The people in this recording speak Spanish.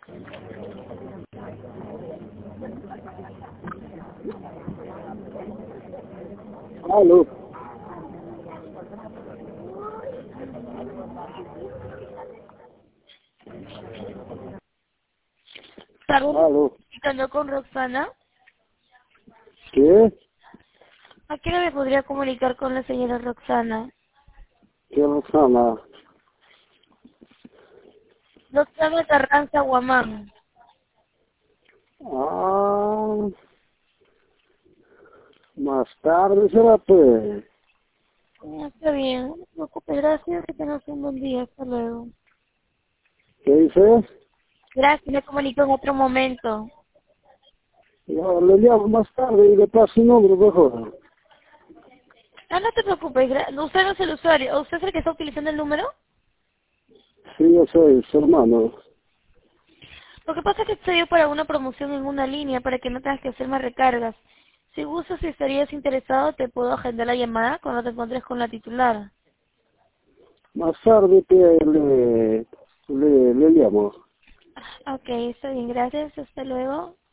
Aló, Saludos, aló. comunicando con Roxana. ¿Qué? ¿A qué hora me podría comunicar con la señora Roxana? ¿Qué Roxana? Roxana Carranza Guamán. Ah, más tarde será pues. Está bien, no te preocupes, gracias, que tengas un buen día, hasta luego. ¿Qué dices? Gracias, me comunico en otro momento. Ya le llamo más tarde y le paso su nombre mejor. Ah, no te preocupes, usted no es el usuario, ¿usted es el que está utilizando el número? Sí, yo soy su hermano. Lo que pasa es que te dio para una promoción en una línea para que no tengas que hacer más recargas. Si gustas, si estarías interesado, te puedo agendar la llamada cuando te encuentres con la titular. Más tarde le llamo. Ok, está bien, gracias, hasta luego.